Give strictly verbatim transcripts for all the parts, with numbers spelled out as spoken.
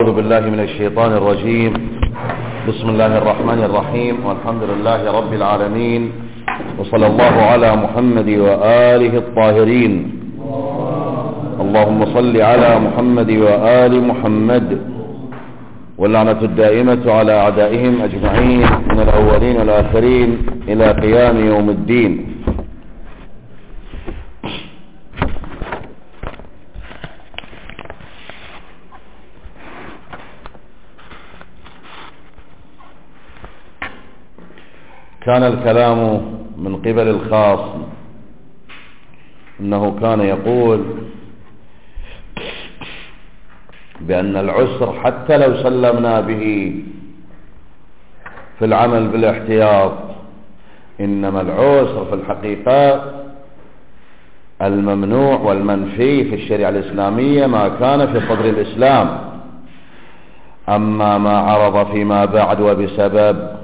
أعوذ بالله من الشيطان الرجيم. بسم الله الرحمن الرحيم، والحمد لله رب العالمين، وصلى الله على محمد وآله الطاهرين. اللهم صل على محمد وآل محمد، واللعنة الدائمة على أعدائهم أجمعين من الأولين والآخرين إلى قيام يوم الدين. كان الكلام من قبل الخاص انه كان يقول بان العسر حتى لو سلمنا به في العمل بالاحتياط، انما العسر في الحقيقة الممنوع والمنفي في الشريعة الاسلامية ما كان في صدر الاسلام. اما ما عرض فيما بعد وبسبب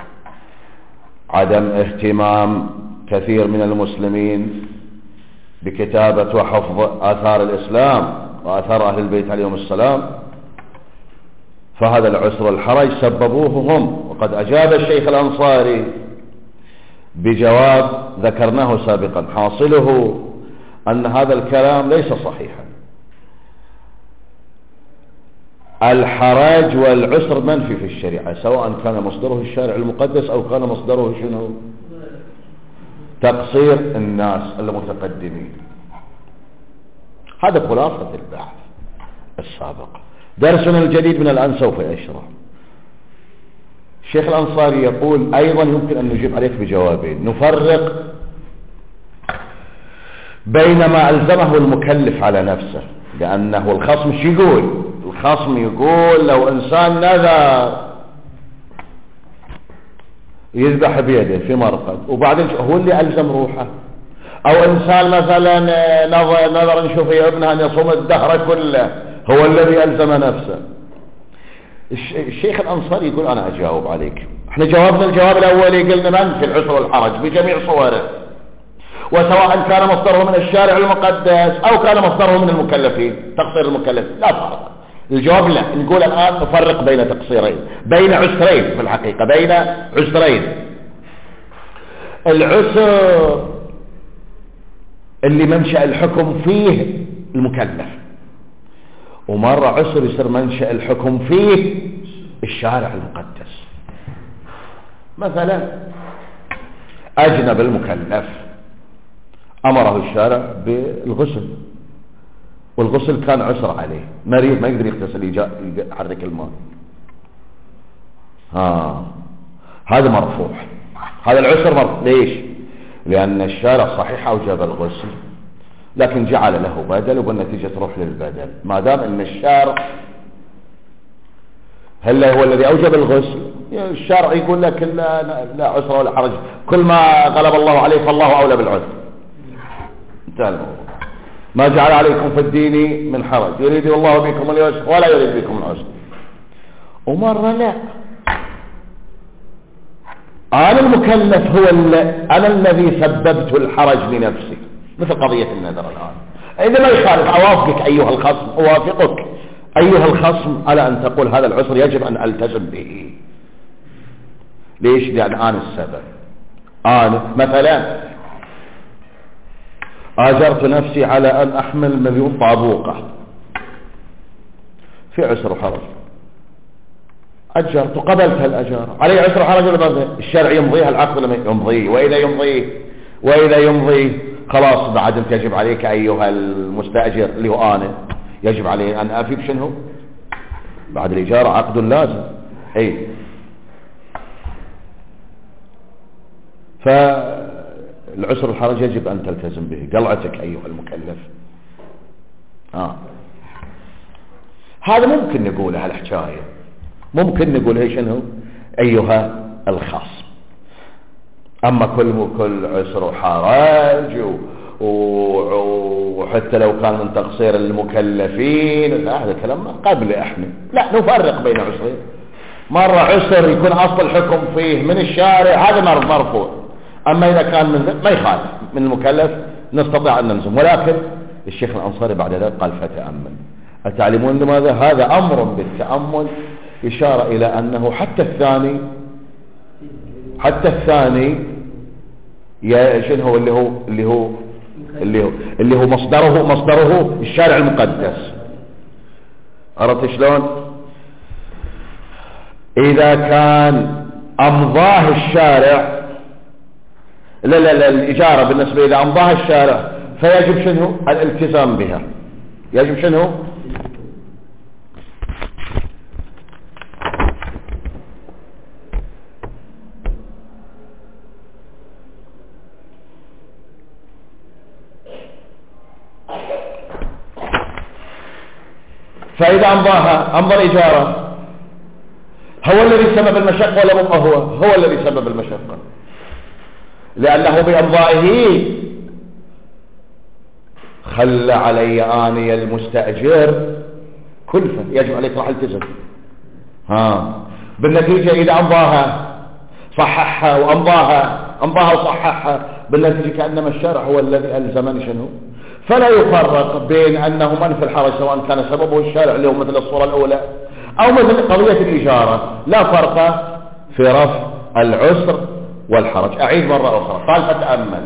عدم اهتمام كثير من المسلمين بكتابة وحفظ آثار الإسلام وآثار أهل البيت عليهم السلام، فهذا العسر والحرج سببوه هم. وقد أجاب الشيخ الأنصاري بجواب ذكرناه سابقا، حاصله أن هذا الكلام ليس صحيحا. الحرج والعسر منفي في الشريعة، سواء كان مصدره الشارع المقدس أو كان مصدره شنو؟ تقصير الناس المتقدمين. هذا خلاصة البحث السابق. درسنا الجديد من الآن سوف يشرح. الشيخ الأنصاري يقول أيضا يمكن أن نجيب عليك بجوابين. نفرق بين ما ألزمه المكلف على نفسه، لأنه الخصم شو يقول؟ الخصم يقول لو إنسان نذر يذبح بيده في مرقد وبعدين هو اللي ألزم روحه، أو إنسان مثلا نظر, نظر نشوف يا ابنها أن يصوم الدهر كله هو الذي ألزم نفسه. الشيخ الأنصاري يقول أنا أجاوب عليك. احنا جاوبنا الجواب الأولي، قلنا من في العسر والحرج بجميع صوره، وسواء كان مصدره من الشارع المقدس أو كان مصدره من المكلفين، تقصير المكلف لا فرق. الجواب لا، نقول الآن نفرق بين تقصيرين، بين عسرين في الحقيقة، بين عسرين. العسر اللي منشأ الحكم فيه المكلف، ومرة عسر يصير منشأ الحكم فيه الشارع المقدس. مثلا أجنب المكلف أمره الشارع بالغسل، والغسل كان عسر عليه، مريض ما يقدر يغتسل يحرك الماء، ها هذا مرفوع، هذا العسر مرفوع. ليش؟ لأن الشارع صحيح أوجب الغسل، لكن جعل له بدل، وبالنتيجة تروح للبدل. ما دام أن الشارع هل هو الذي أوجب الغسل، الشارع يقول لك لا, لا عسر ولا حرج، كل ما غلب الله عليه فالله أولى بالعسر. انتهى الموضوع. ما جعل عليكم في الدين من حرج، يريد الله بكم اليسر ولا يريد بكم العسر. ومرة لا، أنا المكلف هو أنا الذي سببت الحرج لنفسي، مثل قضية النذر الآن. إذا ما يخالف أوافقك أيها الخصم، أوافقك أيها الخصم على أن تقول هذا العسر يجب أن ألتزم به. ليش؟ لأن أنا السبب. أنا مثلا آجرت نفسي على أن أحمل مليون طابوقة في عسر وحرج، أجرت وقبلت هالأجارة، علي عسر وحرج ولا ما؟ الشرع يمضيها، العقد ولا يمضيه؟ وإذا يمضيه وإذا يمضيه خلاص بعد أنت يجب عليك أيها المستأجر اللي هو أنا، يجب علي أن أفيك شنو بعد الإجارة؟ عقد لازم. أي ف العسر والحرج يجب أن تلتزم به، قلعتك أيها المكلف. آه. هذا ممكن نقوله هالحكاية، ممكن نقوله شنو أيها الخاص. أما كل كل عسر وحرج و... و... وحتى لو كان من تقصير المكلفين، هذا كلام قبل احنا لا نفرق بين عسرين. مرة عسر يكون أصل الحكم فيه من الشارع، هذا مرفوع. أما إذا كان من ما يخالف من المكلف نستطيع أن نلزم. ولكن الشيخ الأنصاري بعد ذلك قال فتأمل أتعلمون لماذا؟ هذا أمر بالتأمل، إشارة إلى أنه حتى الثاني حتى الثاني شنو هو اللي هو اللي هو اللي هو اللي هو مصدره مصدره الشارع المقدس. عرفت شلون؟ إذا كان أمضاه الشارع لا لا لا الإجارة بالنسبة إذا أمضاها الشارع فيجب شنو؟ الالتزام بها. يجب شنو؟ فإذا أمضاها أمضى الإجارة هو الذي سبب المشقة ولا مو هو؟ هو الذي سبب المشقة، لأنه بأمضائه خلى علي آني المستأجر كلفة يجب عليك راح التزم. ها بالنتيجة إذا أمضاها صححها وأمضاها أمضاها وصححها بالنتيجة كأنما الشارع هو الذي ألزمني شنو. فلا يفرق بين أنه منفي الحرج سواء كان سببه الشارع اللي هو مثل الصورة الأولى أو مثل قضية الإجارة، لا فرق في رفع العسر والحرج. أعيد مرة أخرى، قال فتأمل،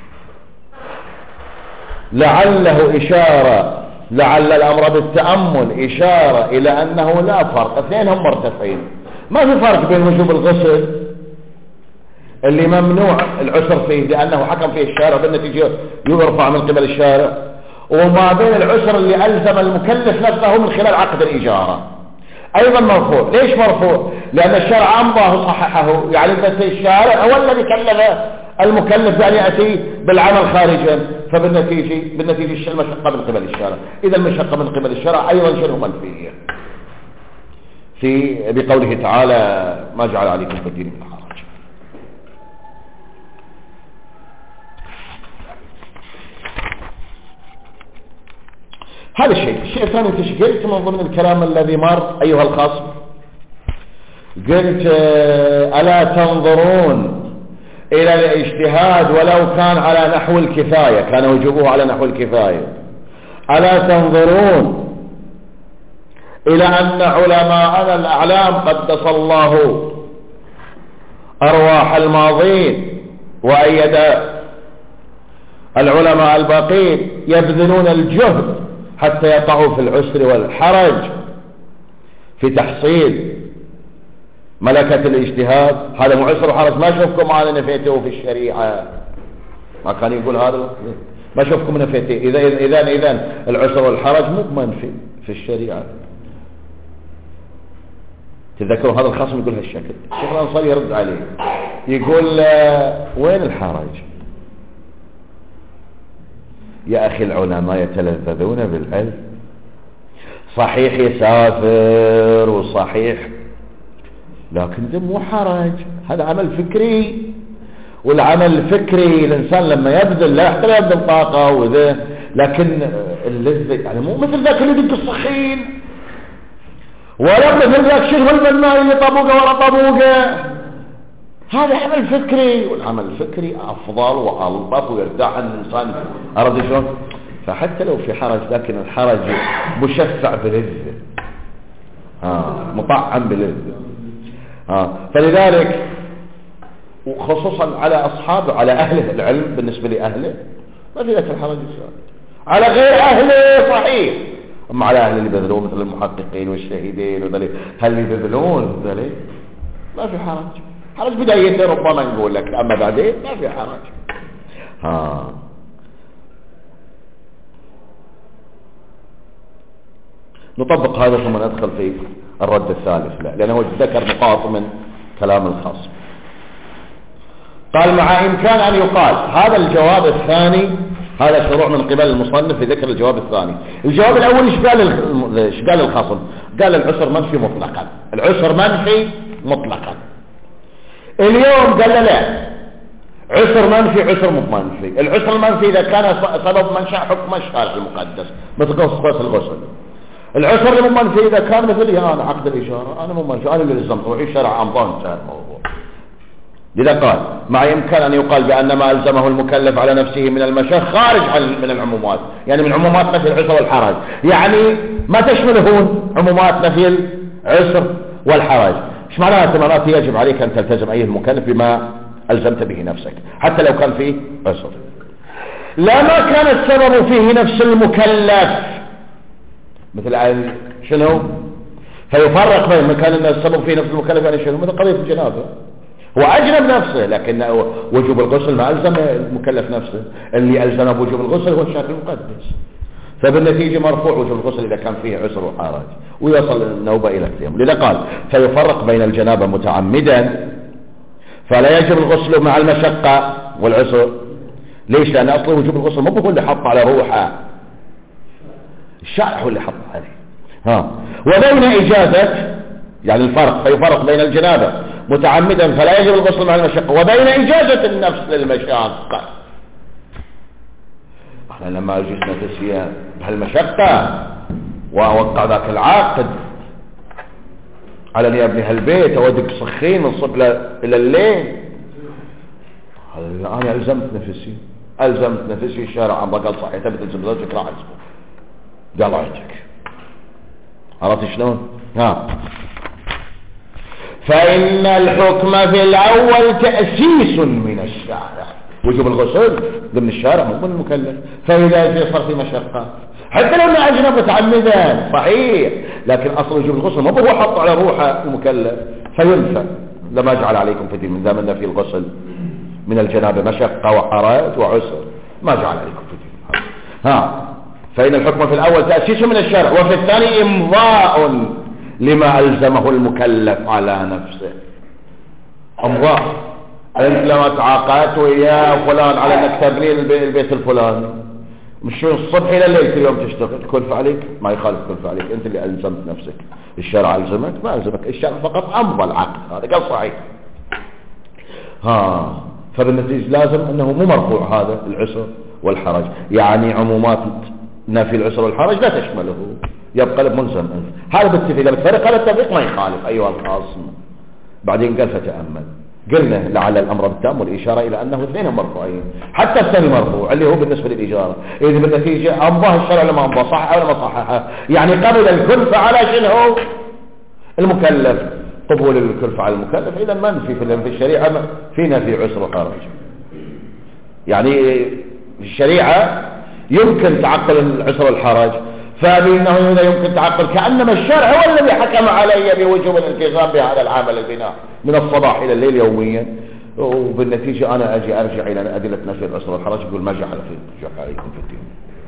لعله إشارة لعل الأمر بالتأمل إشارة إلى أنه لا فرق، اثنين هم مرتفعين، ما في فرق بين وجوب الغسل اللي ممنوع العسر فيه لأنه حكم فيه الشارع بالنتيجة يرفع من قبل الشارع، وما بين العسر اللي ألزم المكلف نفسه من خلال عقد الإجارة أيضا مرفوع. ليش مرفوع؟ لأن الشرع أمضاه وصححه، يعني بس الشارع هو الذي كلف المكلف بأن يأتي بالعمل خارجا، فبالنتيجة بالنتيجة المشقة من قبل الشارع. إذا المشقة من قبل الشارع أيضا شنو منفية في بقوله تعالى ما جعل عليكم في الدين من حرج. هذا الشيء. الشيء الثاني انت قلت من ضمن الكلام الذي مر أيها الخصم، قلت ألا تنظرون إلى الاجتهاد ولو كان على نحو الكفاية، كان وجوبه على نحو الكفاية، ألا تنظرون إلى أن علماءنا الأعلام قدس الله أرواح الماضين وأيد العلماء الباقين يبذلون الجهد حتى يقعوا في العسر والحرج في تحصيل ملكة الاجتهاد. هذا مو عسر وحرج، ما شوفكم أنا نفيته في الشريعة، ما كان يقول هذا، ما شوفكم نفيته. إذا إذا إذا العسر والحرج مو منفي في الشريعة. تذكروا هذا الخصم يقول هالشكل، الشيخ الأنصاري يرد عليه يقول وين الحرج يا أخي؟ العلماء يتلذذون بالعلم، صحيح يسافر وصحيح لكن ده مو حرج، هذا عمل فكري، والعمل الفكري الإنسان لما يبذل لا يحتاج يبذل طاقة وذا، لكن اللذة يعني مو مثل ذاك اللي يدق الصخين، ولا مثل ذاك شنو البناء اللي طبوقه ورا طبوقه، هذا عمل فكري، والعمل الفكري أفضل وألطف ويرتاح الإنسان. أرد شلون؟ فحتى لو في حرج لكن الحرج مشفع بلذة، آه مطعم بلذة، آه فلذلك وخصوصا على أصحابه على أهله العلم، بالنسبة لأهله ما في ذاك الحرج السابق، على غير أهله صحيح، أما على أهل اللي بذلون مثل المحققين والشهيدين وذلك هل يبذلون ذلك ما في حرج. حرج بدايته ربما نقول لك، أما بعدين ما في حرج. ها نطبق هذا ثم ندخل في الرد الثالث، لا لأنه ذكر نقاط من كلام الخاص. قال مع إمكان أن يقال هذا الجواب الثاني، هذا شروع من قبل المصنف في ذكر الجواب الثاني. الجواب الأول إيش قال إيش قال الخصم؟ قال العسر منفي مطلقا، العسر منفي مطلقا. اليوم قال لا، عسر منفي عسر مو منفي. العسر المنفي إذا كان سبب منشأ حكم الشارع المقدس مثل قصة الغسل. العسر اللي مو منفي إذا كان مثل أنا عقد الإشارة، أنا مو منفي، أنا اللي لزمت روحي الشارع أمضاه انتهى الموضوع. لذا قال ما يمكن أن يقال بأن ما ألزمه المكلف على نفسه من المشق خارج من العمومات، يعني من عمومات نفي العسر والحرج، يعني ما تشمله عمومات نفي العسر والحرج. ايش معناها تمامات؟ يجب عليك أن تلتزم أيها المكلف بما ألزمت به نفسك حتى لو كان فيه عسر. لا ما كان السبب فيه نفس المكلف، مثل شنو؟ فيفرق بين مكان أن السبب فيه نفس المكلف يعني شنو؟ مثل قضية الجنابة، هو أجنب نفسه لكن وجوب الغسل ما ألزم المكلف نفسه، اللي ألزم بوجوب الغسل هو الشرع المقدس، فبالنتيجة مرفوع وجوب الغسل إذا كان فيه عسر وحرج ويصل النوبة إلى التيمم. لذا قال فيفرق بين الجنابة متعمدا فلا يجب الغسل مع المشقة والعسر. ليش؟ لأن أصل وجوب الغسل مو هو اللي حط على روحه، الشارع هو اللي حط عليه. ها وبين إجازة يعني الفرق، فيفرق بين الجنابة متعمدا فلا يجب الغسل مع المشقة وبين إجازة النفس للمشقة. احنا لما جسنا تسوية بهالمشقة ووقع ذاك العقد على اني ابني هالبيت اودك صخين من الصبح الى الليل، انا الزمت نفسي الزمت نفسي الشارع عم بقال صحيح تبي تلزم زوجك راح الزمه قال عندك. عرفت شلون؟ ها فإن الحكم في الأول تأسيس من الشارع، وجوب الغسل ضمن الشارع مو من المكلف، فإذا صار في مشقة حتى لو انه أجنب متعمدا صحيح لكن أصل وجوب الغسل ما هو حط على روحه المكلف فينفع. لما جعل عليكم في دين من دام أن في الغسل من الجنابة مشقة وحرج وعسر ما جعل عليكم في دين. ها فإن الحكم في الأول تأسيس من الشارع وفي الثاني إمضاء لما ألزمه المكلف على نفسه. أمضاء أنت لما تعاقدت ويا فلان على أنك تبني البيت الفلاني مش الصبح إلى الليل كل يوم تشتغل كلف عليك، ما يخالف كلف عليك، أنت اللي ألزمت نفسك، الشارع ألزمك ما ألزمك، الشارع فقط أمضى العقد هذا قال صحيح. ها فبالنتيجة لازم أنه مو مرفوع هذا العسر والحرج، يعني عمومات نفي العسر والحرج لا تشمله يبقى لك ملزم أنت. هذا بالتفريق، إذا بالتفريق هذا التفريق ما يخالف أيها الخاصم. بعدين قال فتأمل، قلنا لعل الأمر بالتام والإشارة إلى أنه اثنين مرفوعين، حتى الثاني مرفوع اللي هو بالنسبة للإجارة، إذا بالنتيجة أمضاه الشرع لما أمضاه صحح ولا ما صححه، يعني قبل الكلفة على شنو المكلف، قبول الكلفة على المكلف إذا منفي في الشريعة في نفي عسر وحرج. يعني في الشريعة يمكن تعقل العسر والحرج، فبأنه هنا يمكن تعقل كأنما الشرع هو الذي حكم علي بوجوب الالتزام بهذا العمل البناء من الصباح إلى الليل يوميا، وبالنتيجة أنا أجي أرجع إلى أدلة نفي العسر والحرج يقول ما جعل في عليكم في الدين.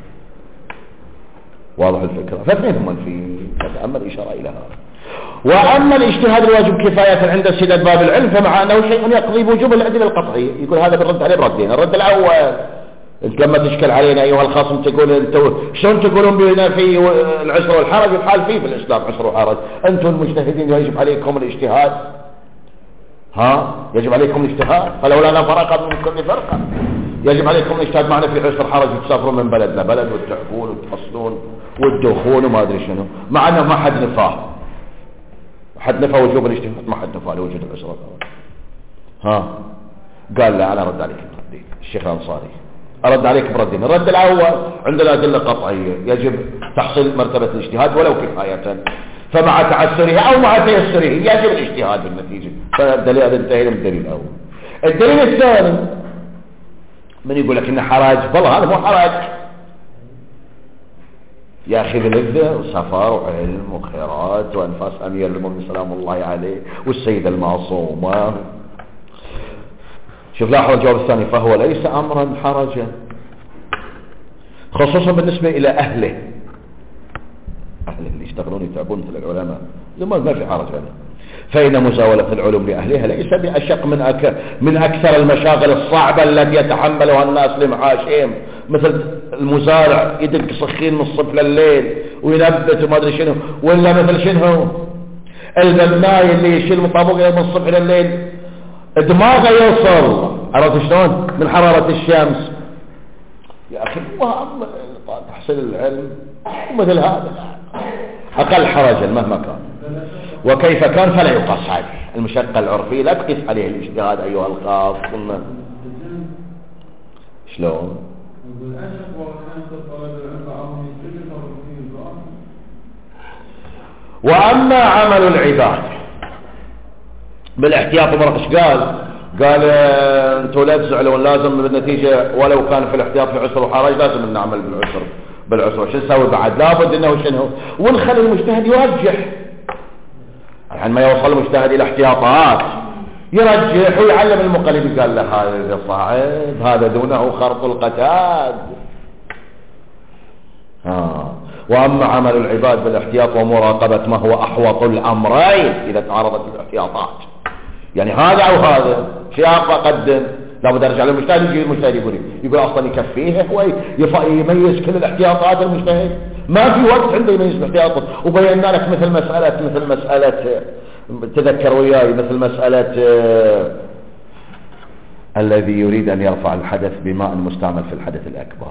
واضح الفكرة؟ فاثنين هم في تتأمل إشارة إلى هذا. وأما الاجتهاد الواجب كفاية عند سداد باب العلم فمع أنه شيء يقضي بوجوب الأدلة القطعية، يقول هذا بالرد عليه بردين. الرد الأول انت لما تشكل علينا ايها الخاصم تقول انتوا شلون تقولون بنا في العسر والحرج الحال فيه في الاسلام عسر وحرج، انتم المجتهدين يجب عليكم الاجتهاد، ها يجب عليكم الاجتهاد، فلولا لا فرق من كل فرقه يجب عليكم الاجتهاد معنا في عسر حرج وتسافرون من بلد لبلد وتحكون وتفصلون وتدخون وما ادري شنو، مع انه ما حد نفاه، حد نفى وجوب الاجتهاد، ما حد نفى لوجود العسر والحرج. ها قال لا انا ارد عليك بردين. الشيخ الانصاري أرد عليك بردين. الرد الأول عندنا أدلة قطعية يجب تحصيل مرتبة الاجتهاد ولو كفاية، فمع تعسره أو مع تيسره يجب الاجتهاد بالنتيجة، فالدليل هذا انتهينا من الدليل الأول. الدليل الثاني من يقول لك إنه حراج، والله هذا مو حراج يا أخي، بلذة وسفر وعلم وخيرات وأنفاس أمير المؤمنين سلام الله عليه والسيدة المعصومة. شوف لاحظ الجواب الثاني، فهو ليس أمرا حرجا خصوصا بالنسبة إلى أهله، أهله اللي يشتغلون يتعبون مثل العلماء لما ما في حرج هذا، فإن مزاولة العلوم لأهلها ليس بأشق من, أك... من أكثر المشاغل الصعبة التي يتحملها الناس لمعاشهم، مثل المزارع يدق صخين من الصبح لليل وينبت وما أدري شنو، ولا مثل شنو البناي اللي يشيل مطابق من الصبح لليل دماغه يوصل، عرفت شلون من حرارة الشمس. يا أخي مهم تحصيل العلم ومثل هذا أقل حرجا مهما كان، وكيف كان فلا يقاس عليه، المشقة العرفية لا تقيس عليه الاجتهاد أيها الخاص. ثم شلون وأما عمل العباد بالاحتياط مرق قال قال انتوا لا تزعلون لازم بالنتيجة ولو كان في الاحتياط في عسر وحرج لازم نعمل بالعسر بالعسر. شو نسوي بعد؟ لابد انه شنو ونخلي المجتهد يرجح. الحين ما يوصل المجتهد الى احتياطات يرجح ويعلم المقلد قال له هذا صعب هذا دونه خرط القتاد. ها واما عمل العباد بالاحتياط ومراقبة ما هو احوط الامرين اذا تعارضت الاحتياطات، يعني هذا او هذا شيء اقدم لابد ارجع للمجتهد. يجي المجتهد يقول يقول اصلا يكفيه هو يميز كل الاحتياطات. المجتهد ما في وقت عنده يميز الاحتياطات. وبينا لك مثل مسألة مثل مسألة تذكر وياي مثل مسألة آه الذي يريد ان يرفع الحدث بماء مستعمل في الحدث الاكبر.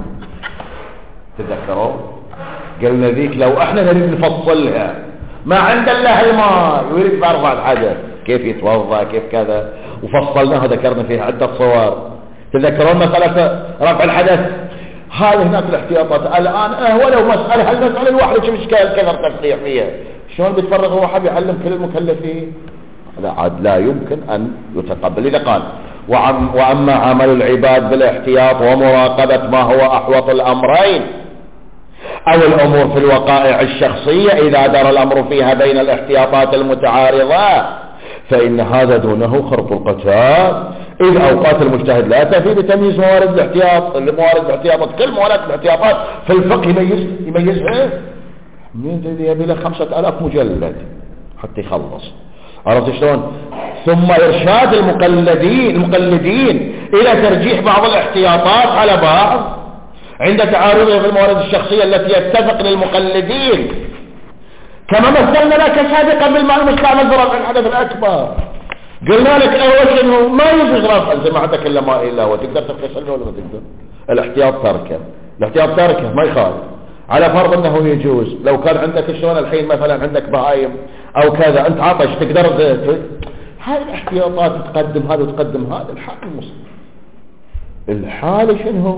تذكروا قلنا ذيك لو احنا نريد نفصلها ما عند الله الماء ويريد يرفع الحدث كيف يتوضا كيف كذا وفصلناها ذكرنا فيها عدة صور. تذكرون مسألة رفع الحدث هذه هناك الاحتياطات. الآن اه ولو مسألة هل مسألة الواحدة شو اشكال كثر تفريع فيها شلون بيتفرغ واحد يعلم كل المكلفين؟ هذا عاد لا يمكن أن يتقبل. إذا قال وعم وأما عمل العباد بالاحتياط ومراقبة ما هو أحوط الأمرين أو الأمور في الوقائع الشخصية إذا دار الأمر فيها بين الاحتياطات المتعارضة فإن هذا دونه خرط القتال. إذ أوقات المجتهد لا تفي بتمييز موارد الاحتياط موارد الاحتياطات كل موارد الاحتياطات في الفقه يميز يميزها من يبي له خمسة آلاف مجلد حتى يخلص. عرفت شلون؟ ثم إرشاد المقلدين المقلدين إلى ترجيح بعض الاحتياطات على بعض عند تعارضها في الموارد الشخصية التي يتفق للمقلدين كما مثلنا لك سابقا بالماء المستعمل في رفع الحدث الأكبر. قلنا لك أول شيء ما يجوز رفع زي ما عندك إلا ماء إلا هو تقدر تغسل ولا ما تقدر. الاحتياط تركه الاحتياط تركه ما يخالف على فرض أنه يجوز. لو كان عندك شلون الحين مثلا عندك بهايم أو كذا أنت عطش تقدر هذه الاحتياطات تقدم هذا وتقدم هذا. الحال المصير الحال شنو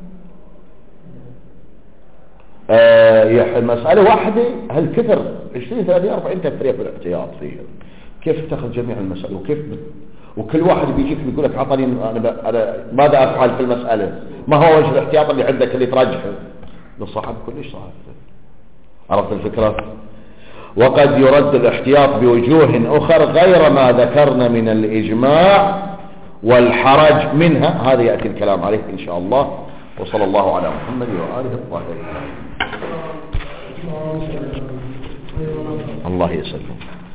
آه يا مسألة واحدة هل كثر عشرين ثلاثين أربعين تفريق بالاحتياط فيها كيف تأخذ جميع المسألة وكيف بت... وكل واحد بيجيك بيقول لك عطني أنا, ب... أنا ماذا أفعل في المسألة ما هو وجه الاحتياط اللي عندك اللي ترجحه للصاحب كلش صاحب. عرفت الفكرة؟ وقد يرد الاحتياط بوجوه أخرى غير ما ذكرنا من الإجماع والحرج منها. هذا يأتي الكلام عليه إن شاء الله. وصلى الله على محمد وآله الطاهرين. الله يسلمك.